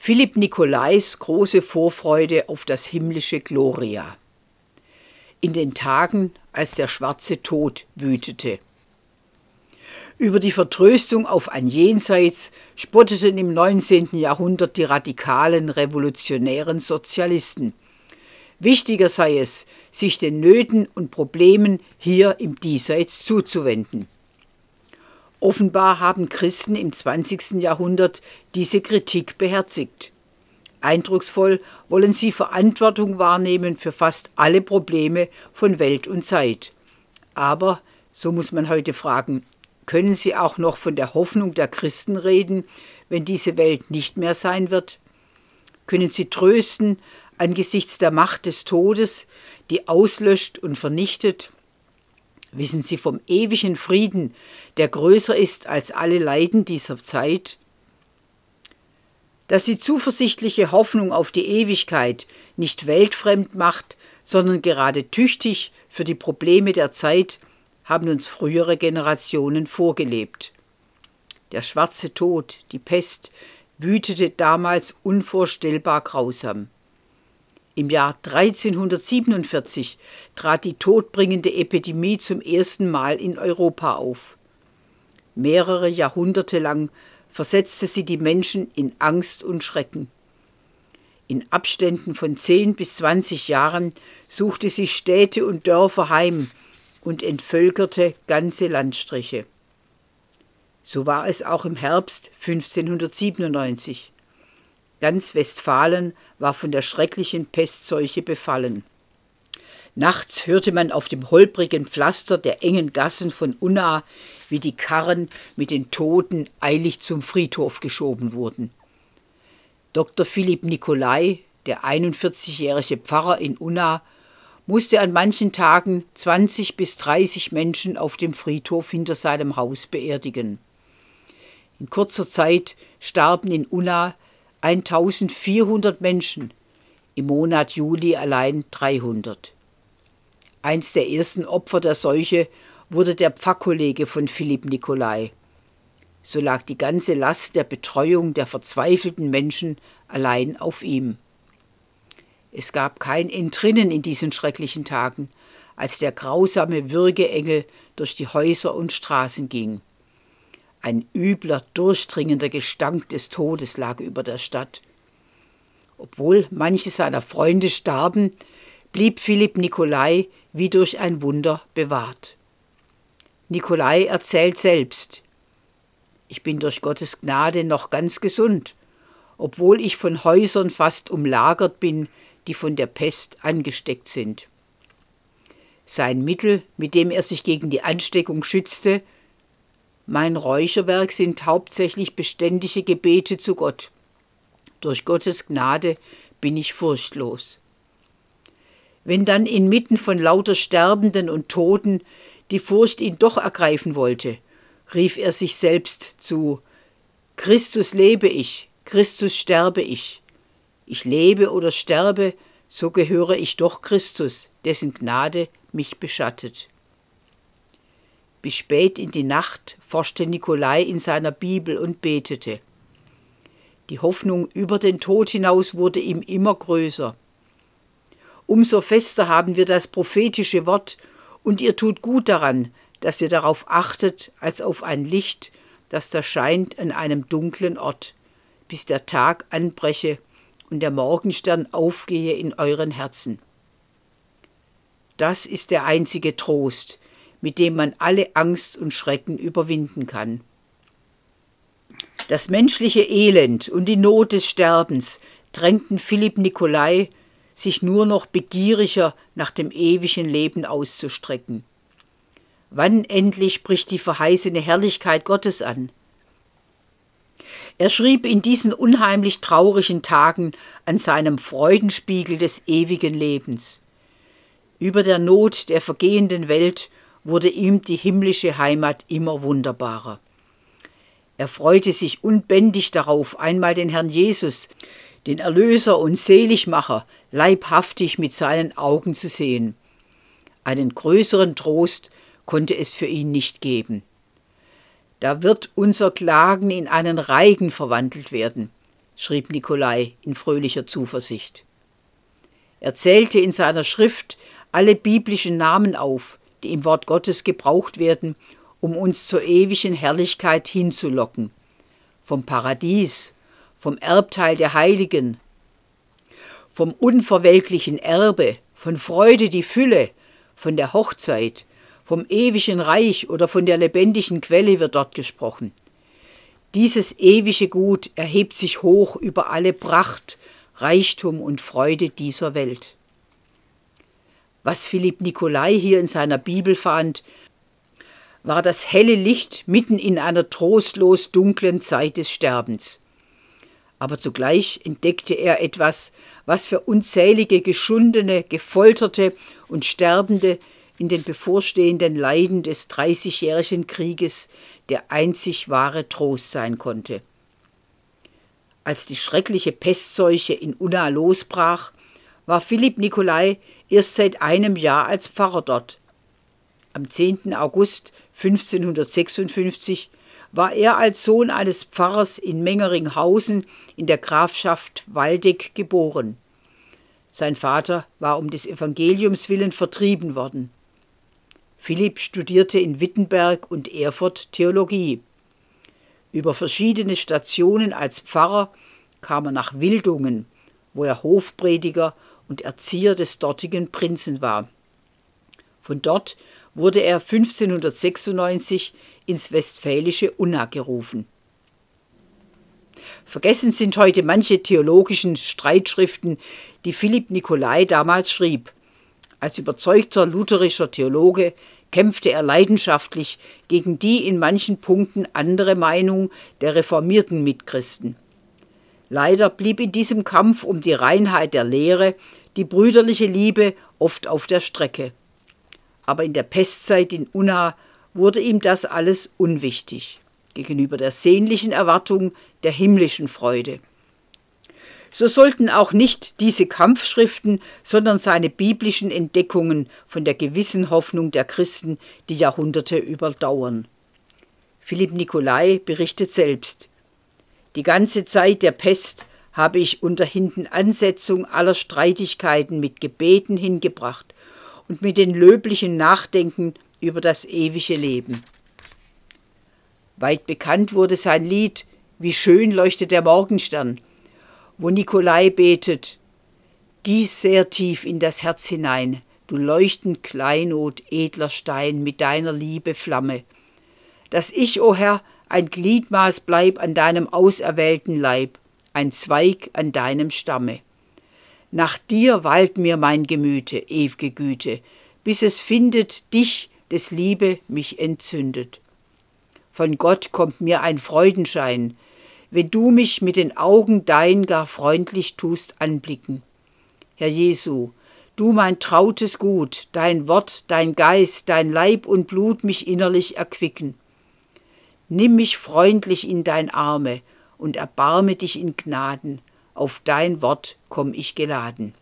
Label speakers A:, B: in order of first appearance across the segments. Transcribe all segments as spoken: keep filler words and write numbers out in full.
A: Philipp Nicolais große Vorfreude auf das himmlische Gloria. In den Tagen, als der schwarze Tod wütete. Über die Vertröstung auf ein Jenseits spotteten im neunzehnten Jahrhundert die radikalen revolutionären Sozialisten. Wichtiger sei es, sich den Nöten und Problemen hier im Diesseits zuzuwenden. Offenbar haben Christen im zwanzigsten Jahrhundert diese Kritik beherzigt. Eindrucksvoll wollen sie Verantwortung wahrnehmen für fast alle Probleme von Welt und Zeit. Aber, so muss man heute fragen, können sie auch noch von der Hoffnung der Christen reden, wenn diese Welt nicht mehr sein wird? Können sie trösten angesichts der Macht des Todes, die auslöscht und vernichtet? Wissen sie vom ewigen Frieden, der größer ist als alle Leiden dieser Zeit? Dass die zuversichtliche Hoffnung auf die Ewigkeit nicht weltfremd macht, sondern gerade tüchtig für die Probleme der Zeit, haben uns frühere Generationen vorgelebt. Der schwarze Tod, die Pest, wütete damals unvorstellbar grausam. Im Jahr dreizehnhundertsiebenundvierzig trat die todbringende Epidemie zum ersten Mal in Europa auf. Mehrere Jahrhunderte lang versetzte sie die Menschen in Angst und Schrecken. In Abständen von zehn bis zwanzig Jahren suchte sie Städte und Dörfer heim und entvölkerte ganze Landstriche. So war es auch im Herbst fünfzehnhundertsiebenundneunzig. Ganz Westfalen war von der schrecklichen Pestseuche befallen. Nachts hörte man auf dem holprigen Pflaster der engen Gassen von Unna, wie die Karren mit den Toten eilig zum Friedhof geschoben wurden. Doktor Philipp Nicolai, der einundvierzigjährige Pfarrer in Unna, musste an manchen Tagen zwanzig bis dreißig Menschen auf dem Friedhof hinter seinem Haus beerdigen. In kurzer Zeit starben in Unna eintausendvierhundert Menschen, im Monat Juli allein dreihundert. Eins der ersten Opfer der Seuche wurde der Pfarrkollege von Philipp Nicolai. So lag die ganze Last der Betreuung der verzweifelten Menschen allein auf ihm. Es gab kein Entrinnen in diesen schrecklichen Tagen, als der grausame Würgeengel durch die Häuser und Straßen ging. Ein übler, durchdringender Gestank des Todes lag über der Stadt. Obwohl manche seiner Freunde starben, blieb Philipp Nicolai wie durch ein Wunder bewahrt. Nicolai erzählt selbst: Ich bin durch Gottes Gnade noch ganz gesund, obwohl ich von Häusern fast umlagert bin, die von der Pest angesteckt sind. Sein Mittel, mit dem er sich gegen die Ansteckung schützte: Mein Räucherwerk sind hauptsächlich beständige Gebete zu Gott. Durch Gottes Gnade bin ich furchtlos. Wenn dann inmitten von lauter Sterbenden und Toten die Furcht ihn doch ergreifen wollte, rief er sich selbst zu: Christus lebe ich, Christus sterbe ich. Ich lebe oder sterbe, so gehöre ich doch Christus, dessen Gnade mich beschattet. Bis spät in die Nacht forschte Nicolai in seiner Bibel und betete. Die Hoffnung über den Tod hinaus wurde ihm immer größer. Umso fester haben wir das prophetische Wort, und ihr tut gut daran, dass ihr darauf achtet, als auf ein Licht, das da scheint an einem dunklen Ort, bis der Tag anbreche und der Morgenstern aufgehe in euren Herzen. Das ist der einzige Trost, mit dem man alle Angst und Schrecken überwinden kann. Das menschliche Elend und die Not des Sterbens drängten Philipp Nicolai, sich nur noch begieriger nach dem ewigen Leben auszustrecken. Wann endlich bricht die verheißene Herrlichkeit Gottes an? Er schrieb in diesen unheimlich traurigen Tagen an seinem Freudenspiegel des ewigen Lebens. Über der Not der vergehenden Welt wurde ihm die himmlische Heimat immer wunderbarer. Er freute sich unbändig darauf, einmal den Herrn Jesus, den Erlöser und Seligmacher, leibhaftig mit seinen Augen zu sehen. Einen größeren Trost konnte es für ihn nicht geben. Da wird unser Klagen in einen Reigen verwandelt werden. schrieb Nikolai in fröhlicher Zuversicht. Er zählte in seiner Schrift alle biblischen Namen auf, die im Wort Gottes gebraucht werden, um uns zur ewigen Herrlichkeit hinzulocken. Vom Paradies, vom Erbteil der Heiligen, vom unverwelklichen Erbe, von Freude die Fülle, von der Hochzeit, vom ewigen Reich oder von der lebendigen Quelle wird dort gesprochen. Dieses ewige Gut erhebt sich hoch über alle Pracht, Reichtum und Freude dieser Welt. Was Philipp Nikolai hier in seiner Bibel fand, war das helle Licht mitten in einer trostlos dunklen Zeit des Sterbens. Aber zugleich entdeckte er etwas, was für unzählige Geschundene, Gefolterte und Sterbende in den bevorstehenden Leiden des Dreißigjährigen Krieges der einzig wahre Trost sein konnte. Als die schreckliche Pestseuche in Unna losbrach, war Philipp Nikolai erst seit einem Jahr als Pfarrer dort. Am zehnten August fünfzehnhundertsechsundfünfzig war er als Sohn eines Pfarrers in Mengeringhausen in der Grafschaft Waldeck geboren. Sein Vater war um des Evangeliums willen vertrieben worden. Philipp studierte in Wittenberg und Erfurt Theologie. Über verschiedene Stationen als Pfarrer kam er nach Wildungen, wo er Hofprediger und Erzieher des dortigen Prinzen war. Von dort wurde er fünfzehnhundertsechsundneunzig ins westfälische Unna gerufen. Vergessen sind heute manche theologischen Streitschriften, die Philipp Nikolai damals schrieb. Als überzeugter lutherischer Theologe kämpfte er leidenschaftlich gegen die in manchen Punkten andere Meinung der reformierten Mitchristen. Leider blieb in diesem Kampf um die Reinheit der Lehre die brüderliche Liebe oft auf der Strecke. Aber in der Pestzeit in Unna wurde ihm das alles unwichtig, gegenüber der sehnlichen Erwartung der himmlischen Freude. So sollten auch nicht diese Kampfschriften, sondern seine biblischen Entdeckungen von der gewissen Hoffnung der Christen die Jahrhunderte überdauern. Philipp Nikolai berichtet selbst: Die ganze Zeit der Pest habe ich unter Hintenansetzung aller Streitigkeiten mit Gebeten hingebracht und mit den löblichen Nachdenken über das ewige Leben. Weit bekannt wurde sein Lied »Wie schön leuchtet der Morgenstern«, wo Nikolai betet: Gieß sehr tief in das Herz hinein, du leuchtend Kleinod, edler Stein, mit deiner Liebe Flamme, dass ich, o Herr, ein Gliedmaß bleib an deinem auserwählten Leib, ein Zweig an deinem Stamme. Nach dir wallt mir mein Gemüte, ew'ge Güte, bis es findet dich, des Liebe mich entzündet. Von Gott kommt mir ein Freudenschein, wenn du mich mit den Augen dein gar freundlich tust anblicken. Herr Jesu, du mein trautes Gut, dein Wort, dein Geist, dein Leib und Blut mich innerlich erquicken. Nimm mich freundlich in dein Arme und erbarme dich in Gnaden, auf dein Wort komm ich geladen.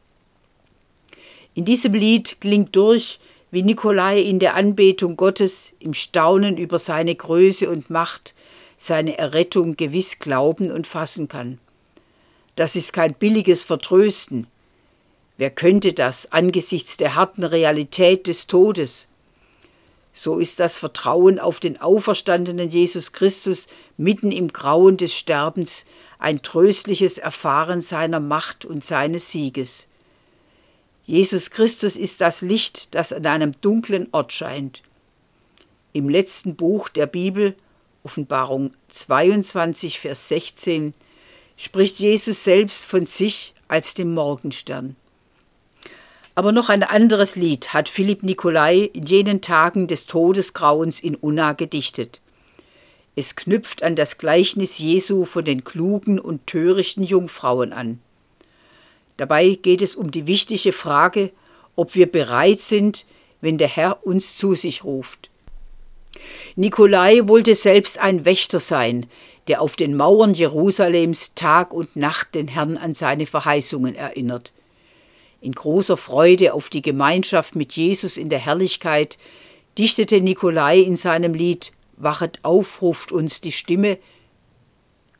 A: In diesem Lied klingt durch, wie Nikolai in der Anbetung Gottes, im Staunen über seine Größe und Macht, seine Errettung gewiss glauben und fassen kann. Das ist kein billiges Vertrösten. Wer könnte das angesichts der harten Realität des Todes? So ist das Vertrauen auf den auferstandenen Jesus Christus mitten im Grauen des Sterbens ein tröstliches Erfahren seiner Macht und seines Sieges. Jesus Christus ist das Licht, das an einem dunklen Ort scheint. Im letzten Buch der Bibel, Offenbarung zweiundzwanzig, Vers sechzehn, spricht Jesus selbst von sich als dem Morgenstern. Aber noch ein anderes Lied hat Philipp Nikolai in jenen Tagen des Todesgrauens in Unna gedichtet. Es knüpft an das Gleichnis Jesu von den klugen und törichten Jungfrauen an. Dabei geht es um die wichtige Frage, ob wir bereit sind, wenn der Herr uns zu sich ruft. Nikolai wollte selbst ein Wächter sein, der auf den Mauern Jerusalems Tag und Nacht den Herrn an seine Verheißungen erinnert. In großer Freude auf die Gemeinschaft mit Jesus in der Herrlichkeit dichtete Nikolai in seinem Lied »Wachet auf, ruft uns die Stimme«: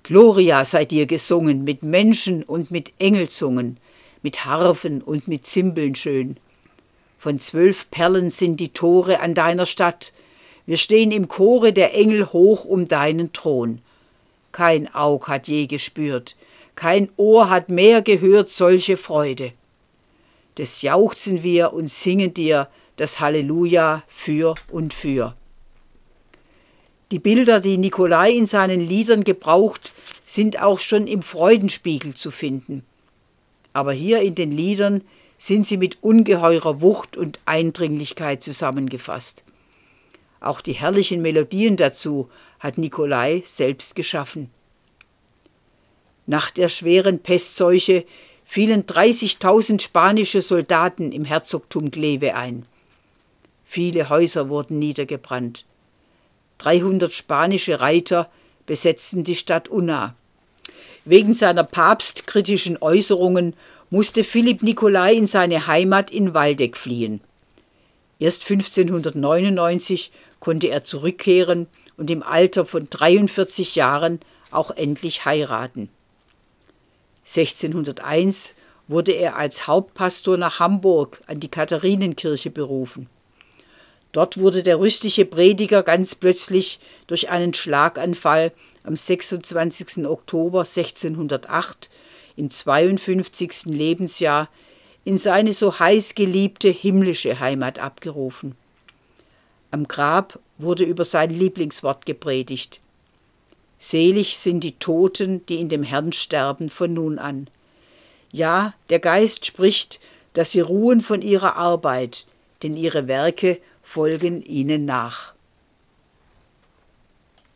A: Gloria sei dir gesungen mit Menschen und mit Engelzungen, mit Harfen und mit Zimbeln schön. Von zwölf Perlen sind die Tore an deiner Stadt, wir stehen im Chore der Engel hoch um deinen Thron. Kein Aug hat je gespürt, kein Ohr hat mehr gehört solche Freude. Des jauchzen wir und singen dir das Halleluja für und für. Die Bilder, die Nikolai in seinen Liedern gebraucht, sind auch schon im Freudenspiegel zu finden. Aber hier in den Liedern sind sie mit ungeheurer Wucht und Eindringlichkeit zusammengefasst. Auch die herrlichen Melodien dazu hat Nikolai selbst geschaffen. Nach der schweren Pestseuche fielen dreißigtausend spanische Soldaten im Herzogtum Kleve ein. Viele Häuser wurden niedergebrannt. dreihundert spanische Reiter besetzten die Stadt Unna. Wegen seiner papstkritischen Äußerungen musste Philipp Nikolai in seine Heimat in Waldeck fliehen. Erst fünfzehnhundertneunundneunzig konnte er zurückkehren und im Alter von dreiundvierzig Jahren auch endlich heiraten. sechzehnhunderteins wurde er als Hauptpastor nach Hamburg an die Katharinenkirche berufen. Dort wurde der rüstige Prediger ganz plötzlich durch einen Schlaganfall am sechsundzwanzigsten Oktober sechzehnhundertacht im zweiundfünfzigsten Lebensjahr in seine so heiß geliebte himmlische Heimat abgerufen. Am Grab wurde über sein Lieblingswort gepredigt: Selig sind die Toten, die in dem Herrn sterben von nun an. Ja, der Geist spricht, dass sie ruhen von ihrer Arbeit, denn ihre Werke folgen ihnen nach.